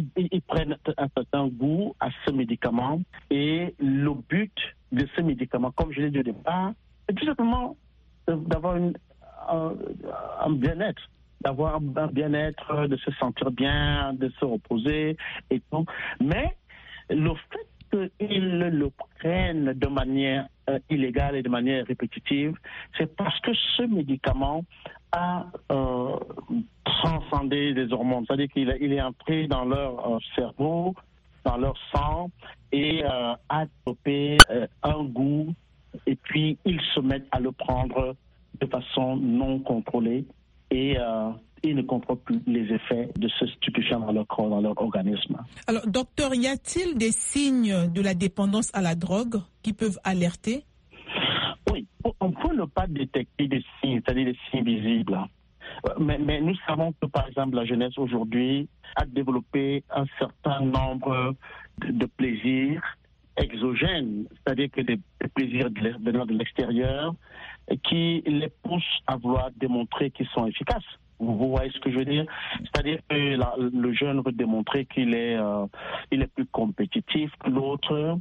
ils prennent un certain goût à ce médicament et le but de ce médicament, comme je l'ai dit au départ, c'est tout simplement d'avoir un bien-être. D'avoir un bien-être, de se sentir bien, de se reposer et tout. Mais le fait qu'ils le prennent de manière illégale et de manière répétitive, c'est parce que ce médicament a transcendé les hormones. C'est-à-dire qu'il est entré dans leur cerveau, dans leur sang et a développé un goût et puis ils se mettent à le prendre de façon non contrôlée et ils ne contrôlent plus les effets de ce stupéfiant dans leur corps, dans leur organisme. Alors, docteur, y a-t-il des signes de la dépendance à la drogue qui peuvent alerter? Oui, on peut ne pas détecter des signes, c'est-à-dire des signes visibles. Mais nous savons que, par exemple, la jeunesse aujourd'hui a développé un certain nombre de plaisirs exogènes, c'est-à-dire que des plaisirs venant de l'extérieur qui les poussent à vouloir démontrer qu'ils sont efficaces. Vous voyez ce que je veux dire? C'est-à-dire que le jeune veut démontrer qu'il est plus compétitif que l'autre,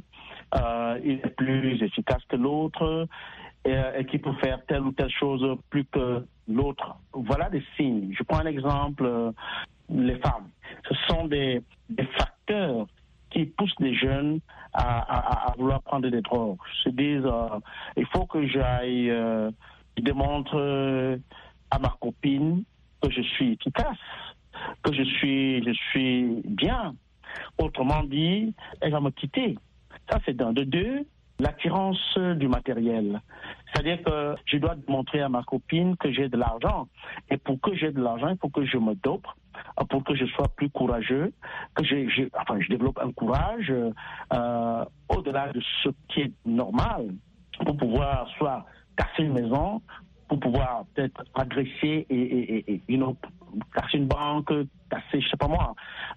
il est plus efficace que l'autre, et qu'il peut faire telle ou telle chose plus que l'autre. Voilà des signes. Je prends un exemple, les femmes. Ce sont des facteurs qui poussent les jeunes à vouloir prendre des drogues. Ils se disent, il faut que j'aille, je démontre à ma copine que je suis efficace, que je suis bien. Autrement dit, elle va me quitter. Ça, c'est d'un. De deux, l'attirance du matériel. C'est-à-dire que je dois montrer à ma copine que j'ai de l'argent. Et pour que j'ai de l'argent, il faut que je me dope, pour que je sois plus courageux, que je développe un courage au-delà de ce qui est normal, pour pouvoir soit casser une maison, pour pouvoir peut-être agresser et casser une banque, casser, je sais pas moi,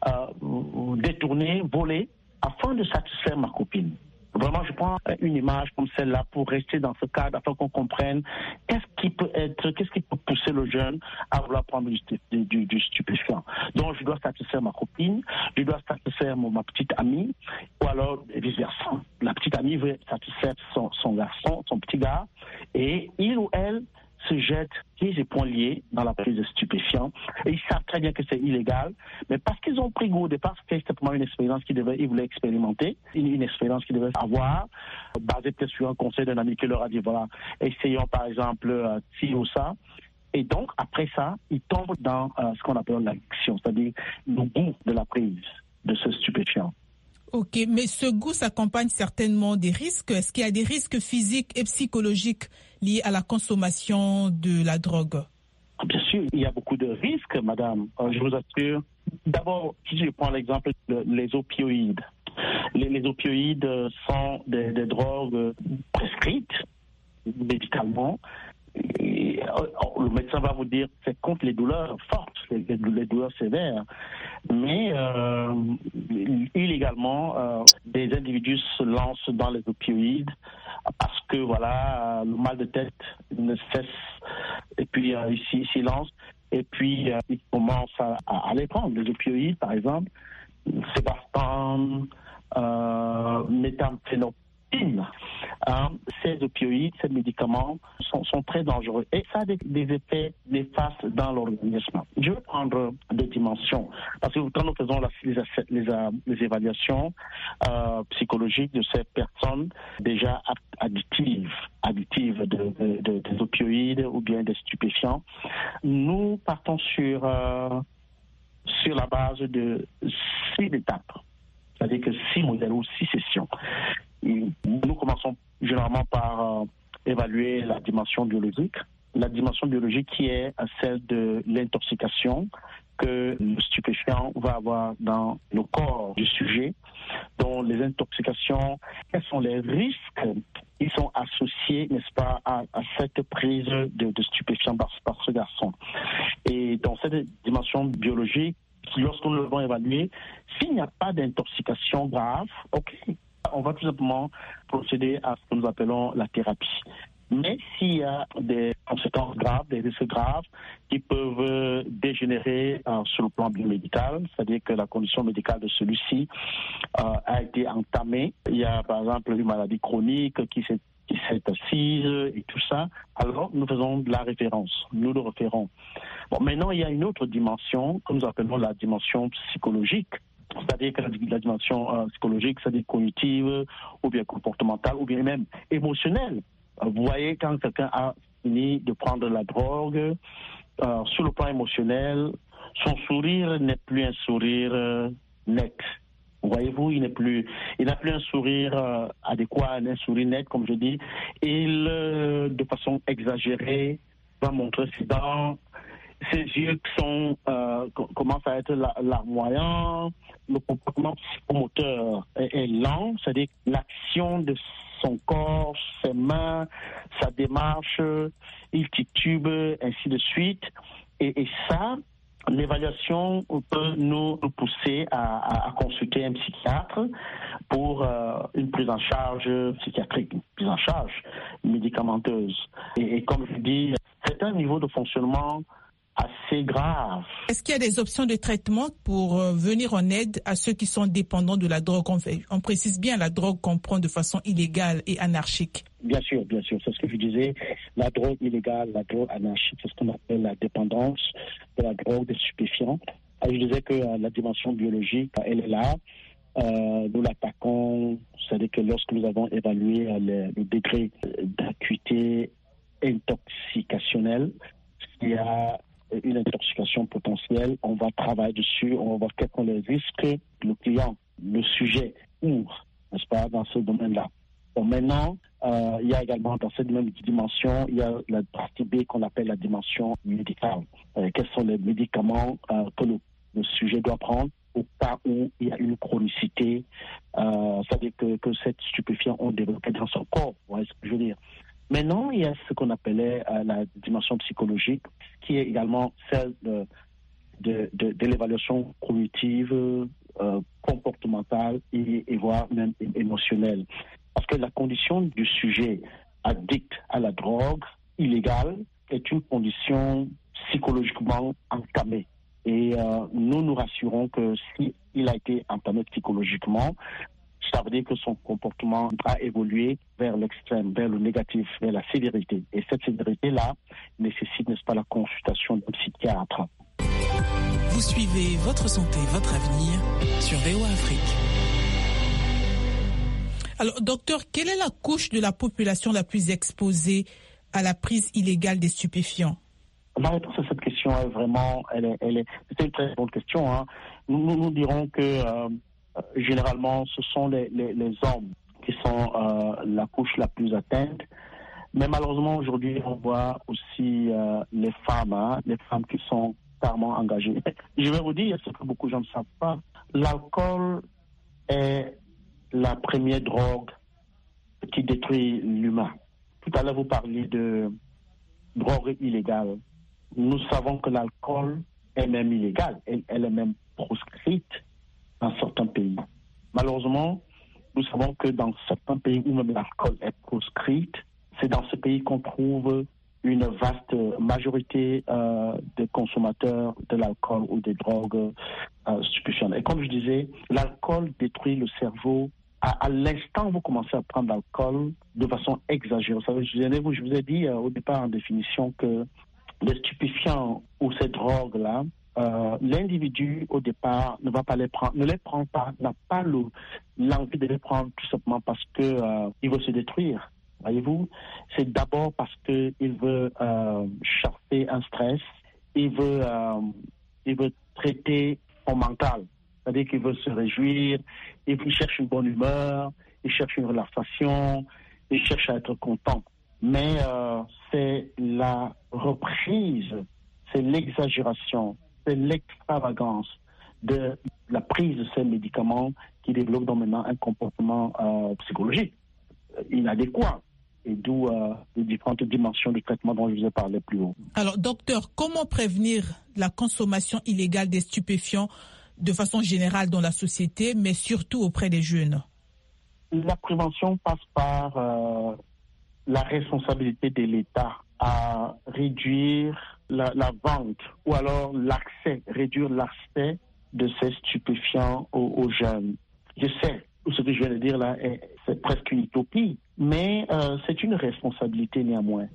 détourner, voler, afin de satisfaire ma copine. Vraiment, je prends une image comme celle-là pour rester dans ce cadre, afin qu'on comprenne qu'est-ce qui peut pousser le jeune à vouloir prendre du stupéfiant. Donc, je dois satisfaire ma copine, je dois satisfaire ma petite amie, ou alors vice-versa. La petite amie veut satisfaire son garçon, son petit gars, et il ou elle se jettent pieds et poings liés dans la prise de stupéfiants. Et ils savent très bien que c'est illégal, mais parce qu'ils ont pris goût au départ, c'était simplement une expérience ils voulaient expérimenter, une expérience qu'ils devaient avoir, basée peut-être sur un conseil d'un ami qui leur a dit, voilà, essayons par exemple ci ou ça. Et donc, après ça, ils tombent dans ce qu'on appelle l'addiction, c'est-à-dire le goût de la prise de ce stupéfiant. Ok, mais ce goût s'accompagne certainement des risques. Est-ce qu'il y a des risques physiques et psychologiques liés à la consommation de la drogue? Bien sûr, il y a beaucoup de risques, madame. Je vous assure. D'abord, si je prends l'exemple des opioïdes. Les opioïdes sont des drogues prescrites médicalement. Et le médecin va vous dire que c'est contre les douleurs fortes, les douleurs sévères. Mais illégalement, des individus se lancent dans les opioïdes parce que voilà, le mal de tête ne cesse. Et puis ils s'y lancent. Et puis ils commencent à les prendre. Les opioïdes, par exemple, Sébastane, méthamphétamine. Ces opioïdes, ces médicaments sont très dangereux et ça a des effets néfastes dans l'organisme. Je vais prendre deux dimensions parce que quand nous faisons les évaluations psychologiques de ces personnes déjà addictives des opioïdes ou bien des stupéfiants, nous partons sur la base de 6 étapes, c'est-à-dire que 6 modèles ou 6 sessions. Nous commençons généralement par évaluer la dimension biologique. La dimension biologique qui est celle de l'intoxication que le stupéfiant va avoir dans le corps du sujet. Donc les intoxications, quels sont les risques qui sont associés, n'est-ce pas, à cette prise de stupéfiants par ce garçon. Et dans cette dimension biologique, lorsque nous l'avons évalué, s'il n'y a pas d'intoxication grave, ok, on va tout simplement procéder à ce que nous appelons la thérapie. Mais s'il y a des conséquences graves, des risques graves qui peuvent dégénérer sur le plan biomédical, c'est-à-dire que la condition médicale de celui-ci a été entamée. Il y a par exemple une maladie chronique qui s'est assise et tout ça. Alors nous faisons de la référence, nous le référons. Bon, maintenant il y a une autre dimension que nous appelons la dimension psychologique. C'est-à-dire que la dimension psychologique, c'est-à-dire cognitive, ou bien comportementale, ou bien même émotionnelle. Vous voyez, quand quelqu'un a fini de prendre la drogue, sur le plan émotionnel, son sourire n'est plus un sourire net. Voyez-vous, il n'a plus un sourire adéquat, un sourire net, comme je dis. Il, de façon exagérée, va montrer ses dents. Ses yeux commencent à être larmoyants, le comportement psychomoteur est lent, c'est-à-dire l'action de son corps, ses mains, sa démarche, il titube, ainsi de suite. Et ça, l'évaluation peut nous pousser à consulter un psychiatre pour une prise en charge psychiatrique, une prise en charge médicamenteuse. Et comme je dis, c'est un niveau de fonctionnement assez grave. Est-ce qu'il y a des options de traitement pour venir en aide à ceux qui sont dépendants de la drogue? On précise bien la drogue qu'on prend de façon illégale et anarchique. Bien sûr, c'est ce que je disais. La drogue illégale, la drogue anarchique, c'est ce qu'on appelle la dépendance de la drogue, des stupéfiants. Je disais que la dimension biologique, elle est là. Nous l'attaquons, c'est-à-dire que lorsque nous avons évalué le degré d'acuité intoxicationnelle, il y a une intoxication potentielle, on va travailler dessus, on va voir quels sont les risques que le client, le sujet ouvre, n'est-ce pas, dans ce domaine-là. Bon, maintenant, il y a également dans cette même dimension, il y a la partie B qu'on appelle la dimension médicale. Quels sont les médicaments que le sujet doit prendre au cas où il y a une chronicité, c'est-à-dire que cette stupéfiant ont développé dans son corps, vous voyez ce que je veux dire. Maintenant, il y a ce qu'on appelait la dimension psychologique, qui est également celle de l'évaluation cognitive, comportementale et voire même émotionnelle. Parce que la condition du sujet addict à la drogue illégale est une condition psychologiquement entamée. Et nous rassurons que s'il a été entamé psychologiquement, ça veut dire que son comportement a évolué vers l'extrême, vers le négatif, vers la sévérité. Et cette sévérité-là nécessite, n'est-ce pas, la consultation d'un psychiatre. Vous suivez Votre Santé, Votre Avenir sur VOA Afrique. Alors, docteur, quelle est la couche de la population la plus exposée à la prise illégale des stupéfiants? Ma réponse à cette question est vraiment, c'est une très bonne question. Hein. Nous dirons que généralement, ce sont les hommes qui sont la couche la plus atteinte. Mais malheureusement, aujourd'hui, on voit aussi les femmes qui sont carrément engagées. Je vais vous dire ce que beaucoup de gens ne savent pas. L'alcool est la première drogue qui détruit l'humain. Tout à l'heure, vous parliez de drogue illégale. Nous savons que l'alcool est même illégal. Elle est même proscrite dans certains pays. Malheureusement, nous savons que dans certains pays où même l'alcool est proscrite, c'est dans ce pays qu'on trouve une vaste majorité des consommateurs de l'alcool ou des drogues stupéfiantes. Et comme je disais, l'alcool détruit le cerveau. À l'instant où vous commencez à prendre l'alcool de façon exagérée, je vous ai dit au départ en définition que les stupéfiants ou ces drogues-là, l'individu au départ ne va pas les prendre, ne les prend pas, n'a pas l'envie de les prendre tout simplement parce que il veut se détruire. Voyez-vous, c'est d'abord parce que il veut chasser un stress, il veut traiter son mental, c'est-à-dire qu'il veut se réjouir, il cherche une bonne humeur, il cherche une relaxation, il cherche à être content. Mais c'est la reprise, c'est l'exagération, c'est l'extravagance de la prise de ces médicaments qui développe donc maintenant un comportement psychologique inadéquat. Et d'où les différentes dimensions du traitement dont je vous ai parlé plus haut. Alors, docteur, comment prévenir la consommation illégale des stupéfiants de façon générale dans la société, mais surtout auprès des jeunes? La prévention passe par la responsabilité de l'État à réduire la vente ou alors réduire l'accès de ces stupéfiants aux jeunes. Je sais, ce que je viens de dire là, c'est presque une utopie, mais c'est une responsabilité néanmoins.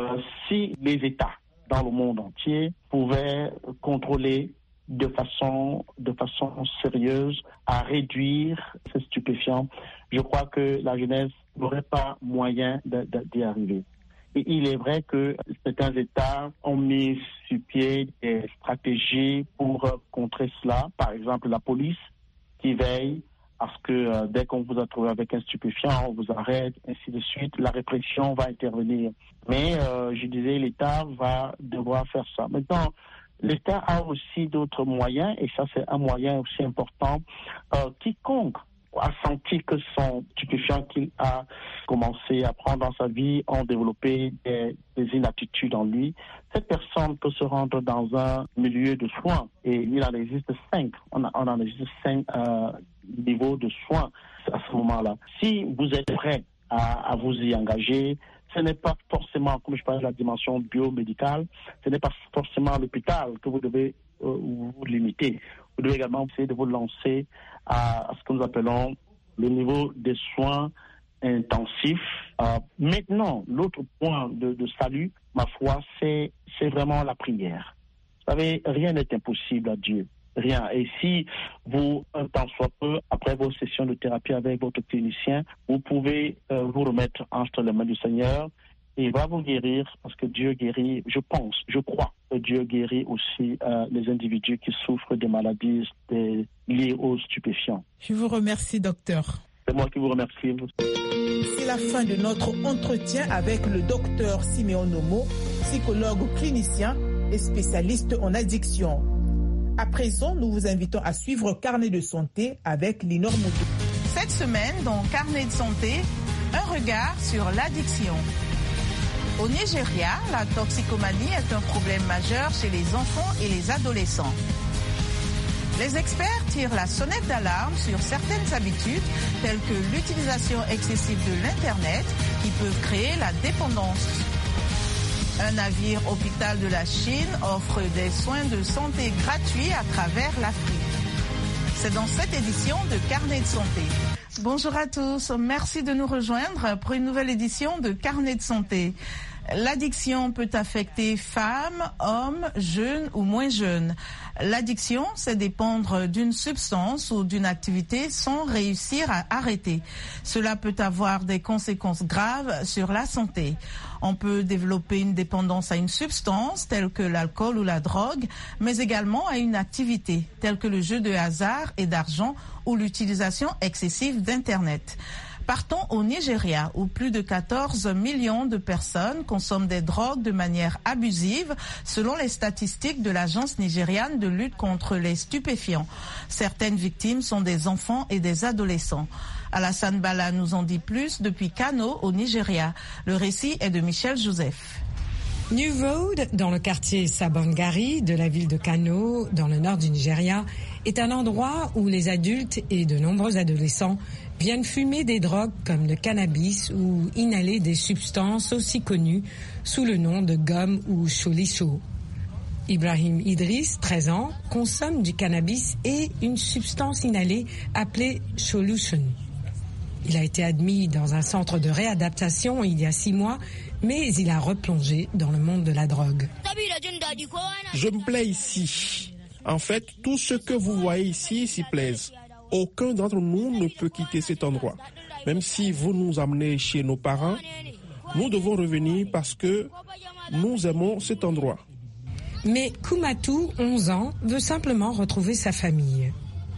Si les États dans le monde entier pouvaient contrôler de façon sérieuse à réduire ces stupéfiants, je crois que la jeunesse n'aurait pas moyen d'y arriver. Et il est vrai que certains États ont mis sur pied des stratégies pour contrer cela. Par exemple, la police qui veille à ce que dès qu'on vous a trouvé avec un stupéfiant, on vous arrête, ainsi de suite. La répression va intervenir. Mais je disais, l'État va devoir faire ça. Maintenant, l'État a aussi d'autres moyens, et ça c'est un moyen aussi important. Quiconque a senti que son stupéfiant qu'il a commencé à prendre dans sa vie ont développé des inaptitudes en lui, cette personne peut se rendre dans un milieu de soins, et il en existe 5. On en existe 5 niveaux de soins à ce moment-là. Si vous êtes prêt à vous y engager, ce n'est pas forcément, comme je parlais de la dimension biomédicale, ce n'est pas forcément à l'hôpital que vous devez vous limiter. Vous devez également essayer de vous lancer à ce que nous appelons le niveau des soins intensifs. Maintenant, l'autre point de salut, ma foi, c'est vraiment la prière. Vous savez, rien n'est impossible à Dieu. Rien. Et si vous, un temps soit peu, après vos sessions de thérapie avec votre clinicien, vous pouvez vous remettre entre les mains du Seigneur, et il va vous guérir, parce que Dieu guérit, je crois que Dieu guérit aussi les individus qui souffrent des maladies liées aux stupéfiants. Je vous remercie, docteur. C'est moi qui vous remercie. C'est la fin de notre entretien avec le docteur Siméon Nomo, psychologue clinicien et spécialiste en addiction. À présent, nous vous invitons à suivre Carnet de santé avec Linor Moudou. Cette semaine, dans Carnet de santé, un regard sur l'addiction. Au Nigeria, la toxicomanie est un problème majeur chez les enfants et les adolescents. Les experts tirent la sonnette d'alarme sur certaines habitudes, telles que l'utilisation excessive de l'Internet, qui peuvent créer la dépendance. Un navire hôpital de la Chine offre des soins de santé gratuits à travers l'Afrique. C'est dans cette édition de Carnet de santé. Bonjour à tous, merci de nous rejoindre pour une nouvelle édition de Carnet de santé. L'addiction peut affecter femmes, hommes, jeunes ou moins jeunes. L'addiction, c'est dépendre d'une substance ou d'une activité sans réussir à arrêter. Cela peut avoir des conséquences graves sur la santé. On peut développer une dépendance à une substance telle que l'alcool ou la drogue, mais également à une activité telle que le jeu de hasard et d'argent ou l'utilisation excessive d'Internet. Partons au Nigeria, où plus de 14 millions de personnes consomment des drogues de manière abusive, selon les statistiques de l'Agence nigériane de lutte contre les stupéfiants. Certaines victimes sont des enfants et des adolescents. Alassane Bala nous en dit plus depuis Kano, au Nigeria. Le récit est de Michel Joseph. New Road, dans le quartier Sabongari de la ville de Kano, dans le nord du Nigeria, est un endroit où les adultes et de nombreux adolescents viennent fumer des drogues comme le cannabis ou inhaler des substances aussi connues sous le nom de gomme ou cholicho. Ibrahim Idriss, 13 ans, consomme du cannabis et une substance inhalée appelée solution. Il a été admis dans un centre de réadaptation il y a 6 mois, mais il a replongé dans le monde de la drogue. Je me plais ici. En fait, tout ce que vous voyez ici s'y plaise. Aucun d'entre nous ne peut quitter cet endroit. Même si vous nous amenez chez nos parents, nous devons revenir parce que nous aimons cet endroit. Mais Koumatou, 11 ans, veut simplement retrouver sa famille.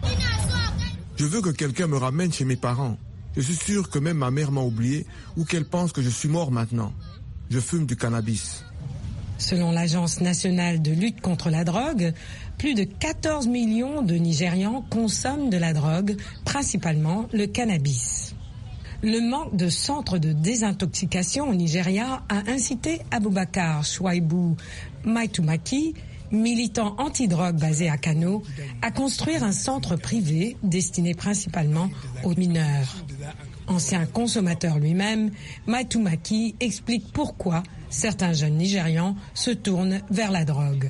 Je veux que quelqu'un me ramène chez mes parents. Je suis sûr que même ma mère m'a oublié ou qu'elle pense que je suis mort maintenant. Je fume du cannabis. Selon l'Agence nationale de lutte contre la drogue, plus de 14 millions de Nigérians consomment de la drogue, principalement le cannabis. Le manque de centres de désintoxication au Nigeria a incité Aboubakar Chouaibou Maitumaki, militant anti-drogue basé à Kano, à construire un centre privé destiné principalement aux mineurs. Ancien consommateur lui-même, Maitumaki explique pourquoi certains jeunes Nigérians se tournent vers la drogue.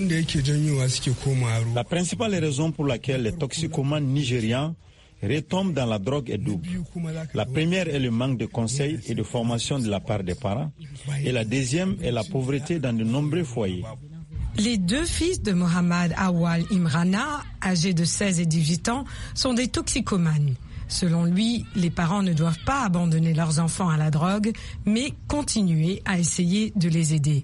La principale raison pour laquelle les toxicomanes nigérians retombent dans la drogue est double. La première est le manque de conseils et de formation de la part des parents. Et la deuxième est la pauvreté dans de nombreux foyers. Les deux fils de Mohamed Awal Imrana, âgés de 16 et 18 ans, sont des toxicomanes. Selon lui, les parents ne doivent pas abandonner leurs enfants à la drogue, mais continuer à essayer de les aider.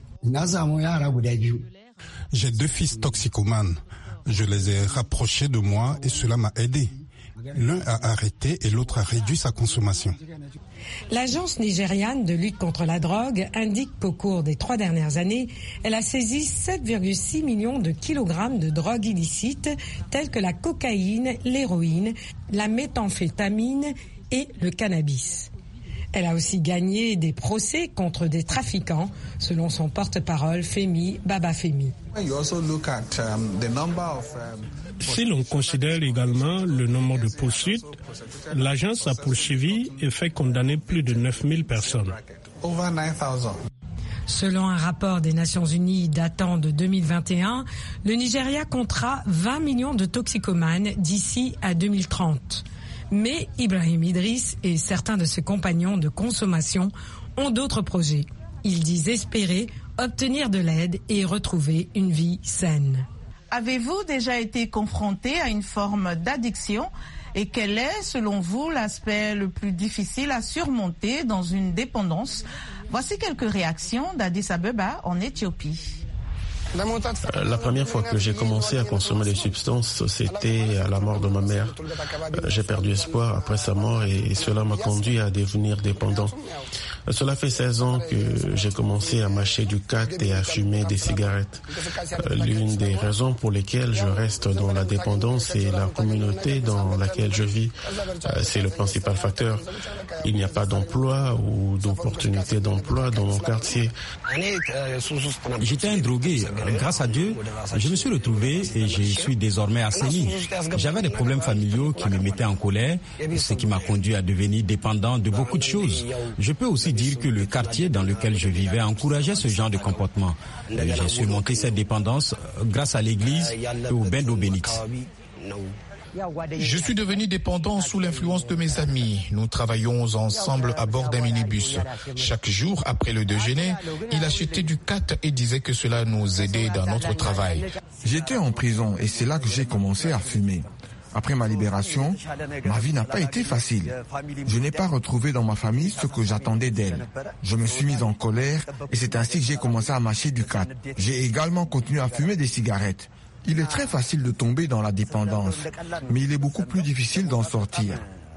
J'ai deux fils toxicomanes. Je les ai rapprochés de moi et cela m'a aidé. L'un a arrêté et l'autre a réduit sa consommation. L'agence nigériane de lutte contre la drogue indique qu'au cours des 3 dernières années, elle a saisi 7,6 millions de kilogrammes de drogue illicite telles que la cocaïne, l'héroïne, la méthamphétamine et le cannabis. Elle a aussi gagné des procès contre des trafiquants, selon son porte-parole Femi Babafemi. Si l'on considère également le nombre de poursuites, l'agence a poursuivi et fait condamner plus de 9000 personnes. Selon un rapport des Nations Unies datant de 2021, le Nigeria comptera 20 millions de toxicomanes d'ici à 2030. Mais Ibrahim Idriss et certains de ses compagnons de consommation ont d'autres projets. Ils disent espérer obtenir de l'aide et retrouver une vie saine. Avez-vous déjà été confronté à une forme d'addiction et quel est, selon vous, l'aspect le plus difficile à surmonter dans une dépendance? Voici quelques réactions d'Addis Abeba en Éthiopie. La première fois que j'ai commencé à consommer des substances, c'était à la mort de ma mère. J'ai perdu espoir après sa mort et cela m'a conduit à devenir dépendant. Cela fait 16 ans que j'ai commencé à mâcher du khat et à fumer des cigarettes. L'une des raisons pour lesquelles je reste dans la dépendance est la communauté dans laquelle je vis. C'est le principal facteur. Il n'y a pas d'emploi ou d'opportunité d'emploi dans mon quartier. J'étais un drogué. Grâce à Dieu, je me suis retrouvé et je suis désormais assaini. J'avais des problèmes familiaux qui me mettaient en colère, ce qui m'a conduit à devenir dépendant de beaucoup de choses. Je peux aussi dire que le quartier dans lequel je vivais encourageait ce genre de comportement. J'ai surmonté cette dépendance grâce à l'église et au bain d'eau bénite. Je suis devenu dépendant sous l'influence de mes amis. Nous travaillons ensemble à bord d'un minibus. Chaque jour, après le déjeuner, il achetait du khat et disait que cela nous aidait dans notre travail. J'étais en prison et c'est là que j'ai commencé à fumer. Après ma libération, ma vie n'a pas été facile. Je n'ai pas retrouvé dans ma famille ce que j'attendais d'elle. Je me suis mis en colère et c'est ainsi que j'ai commencé à mâcher du khat. J'ai également continué à fumer des cigarettes. Il est très facile de tomber dans la dépendance, mais il est beaucoup plus difficile d'en sortir.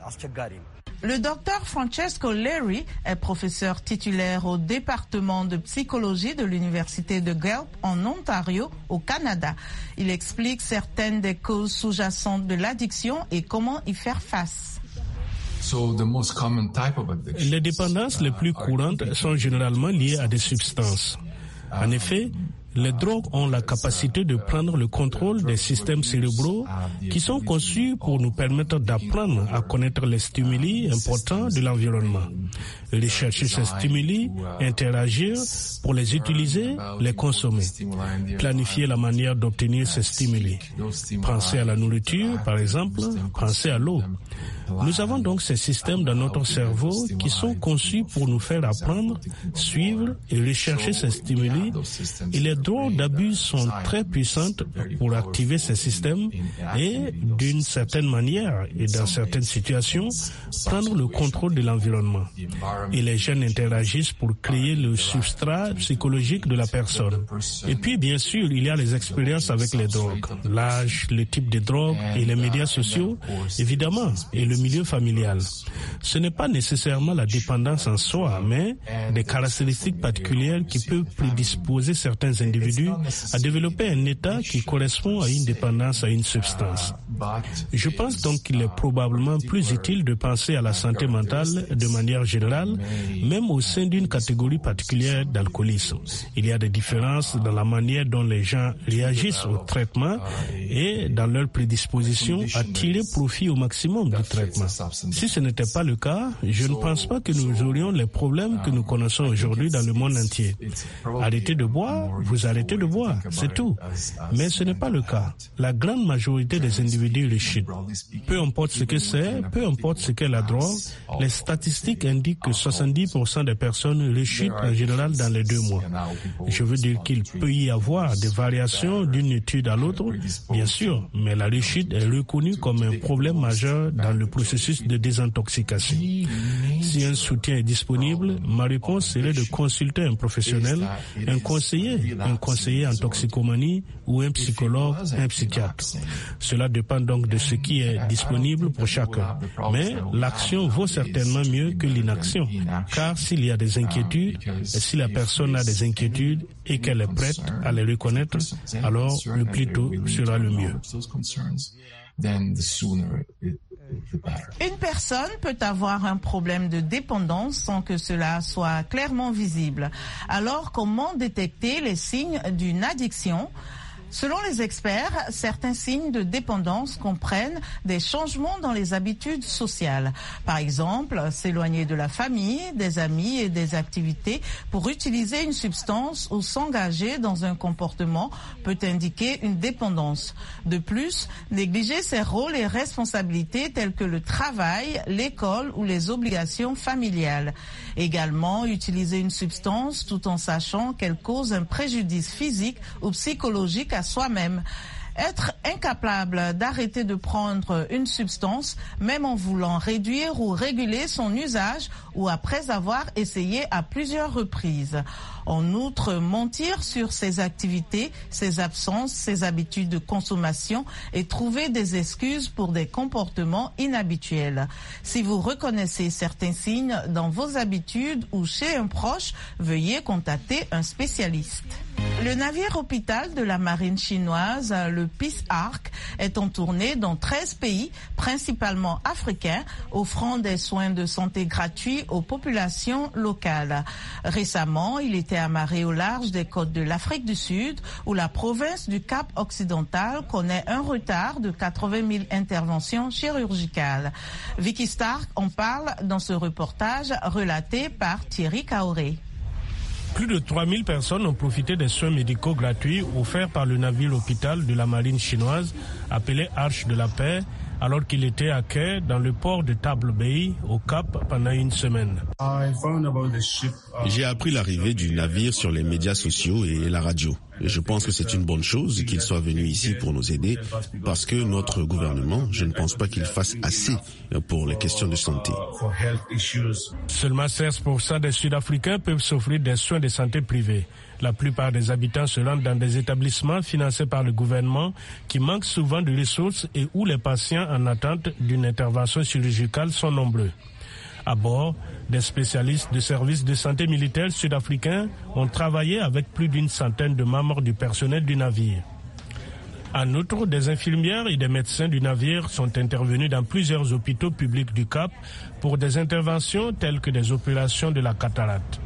Le docteur Francesco Leri est professeur titulaire au département de psychologie de l'université de Guelph en Ontario, au Canada. Il explique certaines des causes sous-jacentes de l'addiction et comment y faire face. Les dépendances les plus courantes sont généralement liées à des substances. En effet, les drogues ont la capacité de prendre le contrôle des systèmes cérébraux qui sont conçus pour nous permettre d'apprendre à connaître les stimuli importants de l'environnement. Rechercher ces stimuli, interagir pour les utiliser, les consommer. Planifier la manière d'obtenir ces stimuli. Penser à la nourriture, par exemple, penser à l'eau. Nous avons donc ces systèmes dans notre cerveau qui sont conçus pour nous faire apprendre, suivre et rechercher ces stimuli. Et les drogues d'abus sont très puissantes pour activer ces systèmes et, d'une certaine manière et dans certaines situations, prendre le contrôle de l'environnement. Et les gènes interagissent pour créer le substrat psychologique de la personne. Et puis, bien sûr, il y a les expériences avec les drogues, l'âge, le type de drogue et les médias sociaux, évidemment, et le milieu familial. Ce n'est pas nécessairement la dépendance en soi, mais des caractéristiques particulières qui peuvent prédisposer certains individus à développer un état qui correspond à une dépendance à une substance. Je pense donc qu'il est probablement plus utile de penser à la santé mentale de manière générale, même au sein d'une catégorie particulière d'alcoolisme. Il y a des différences dans la manière dont les gens réagissent au traitement et dans leur prédisposition à tirer profit au maximum du traitement. traitement. Si ce n'était pas le cas, je ne pense pas que nous aurions les problèmes que nous connaissons aujourd'hui dans le monde entier. Arrêtez de boire, vous arrêtez de boire, c'est tout. Mais ce n'est pas le cas. La grande majorité des individus le chutent. Peu importe ce que c'est, peu importe ce qu'est la drogue, les statistiques indiquent que 70% des personnes le chutent en général dans les 2 mois. Je veux dire qu'il peut y avoir des variations d'une étude à l'autre, bien sûr, mais la rechute est reconnue comme un problème majeur dans le processus de désintoxication. Si un soutien est disponible, ma réponse serait de consulter un professionnel, un conseiller en toxicomanie ou un psychologue, un psychiatre. Cela dépend donc de ce qui est disponible pour chacun. Mais l'action vaut certainement mieux que l'inaction, car s'il y a des inquiétudes, et si la personne a des inquiétudes et qu'elle est prête à les reconnaître, alors le plus tôt sera le mieux. Une personne peut avoir un problème de dépendance sans que cela soit clairement visible. Alors, comment détecter les signes d'une addiction ? Selon les experts, certains signes de dépendance comprennent des changements dans les habitudes sociales. Par exemple, s'éloigner de la famille, des amis et des activités pour utiliser une substance ou s'engager dans un comportement peut indiquer une dépendance. De plus, négliger ses rôles et responsabilités tels que le travail, l'école ou les obligations familiales. Également, utiliser une substance tout en sachant qu'elle cause un préjudice physique ou psychologique à soi-même. Être incapable d'arrêter de prendre une substance, même en voulant réduire ou réguler son usage ou après avoir essayé à plusieurs reprises. En outre, mentir sur ses activités, ses absences, ses habitudes de consommation et trouver des excuses pour des comportements inhabituels. Si vous reconnaissez certains signes dans vos habitudes ou chez un proche, veuillez contacter un spécialiste. Le navire hôpital de la marine chinoise, le Peace Ark, est en tournée dans 13 pays, principalement africains, offrant des soins de santé gratuits aux populations locales. Récemment, il était amarré au large des côtes de l'Afrique du Sud, où la province du Cap occidental connaît un retard de 80 000 interventions chirurgicales. Vicky Stark en parle dans ce reportage relaté par Thierry Kaoré. Plus de 3000 personnes ont profité des soins médicaux gratuits offerts par le navire hôpital de la marine chinoise appelé Arche de la Paix, alors qu'il était à quai dans le port de Table Bay, au Cap, pendant une semaine. J'ai appris l'arrivée du navire sur les médias sociaux et la radio. Je pense que c'est une bonne chose qu'il soit venu ici pour nous aider, parce que notre gouvernement, je ne pense pas qu'il fasse assez pour les questions de santé. Seulement 16% des Sud-Africains peuvent s'offrir des soins de santé privés. La plupart des habitants se rendent dans des établissements financés par le gouvernement qui manquent souvent de ressources et où les patients en attente d'une intervention chirurgicale sont nombreux. À bord, des spécialistes de services de santé militaire sud-africains ont travaillé avec plus d'une centaine de membres du personnel du navire. En outre, des infirmières et des médecins du navire sont intervenus dans plusieurs hôpitaux publics du Cap pour des interventions telles que des opérations de la cataracte.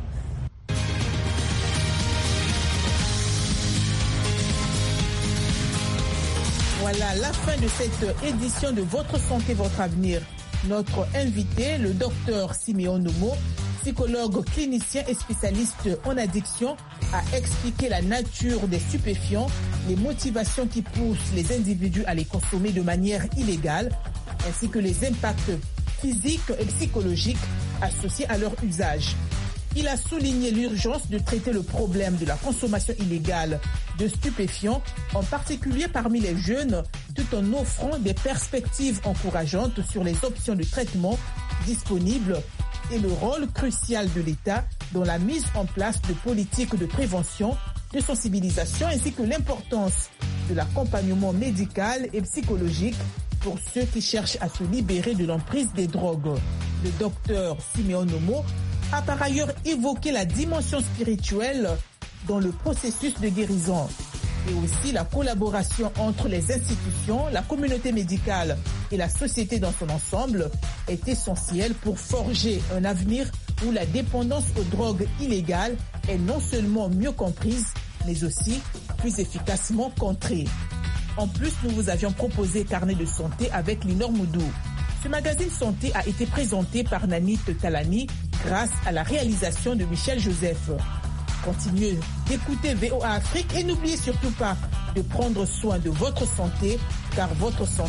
Voilà la fin de cette édition de Votre Santé, Votre Avenir. Notre invité, le docteur Siméon Nomo, psychologue clinicien et spécialiste en addiction, a expliqué la nature des stupéfiants, les motivations qui poussent les individus à les consommer de manière illégale, ainsi que les impacts physiques et psychologiques associés à leur usage. Il a souligné l'urgence de traiter le problème de la consommation illégale de stupéfiants, en particulier parmi les jeunes, tout en offrant des perspectives encourageantes sur les options de traitement disponibles et le rôle crucial de l'État dans la mise en place de politiques de prévention, de sensibilisation ainsi que l'importance de l'accompagnement médical et psychologique pour ceux qui cherchent à se libérer de l'emprise des drogues. Le docteur Siméon Nomo a par ailleurs évoqué la dimension spirituelle dans le processus de guérison et aussi la collaboration entre les institutions, la communauté médicale et la société dans son ensemble est essentielle pour forger un avenir où la dépendance aux drogues illégales est non seulement mieux comprise, mais aussi plus efficacement contrée. En plus, nous vous avions proposé Carnet de santé avec Linor Moudou. Ce magazine santé a été présenté par Nanit Talani grâce à la réalisation de Michel Joseph. Continuez d'écouter VOA Afrique et n'oubliez surtout pas de prendre soin de votre santé, car votre santé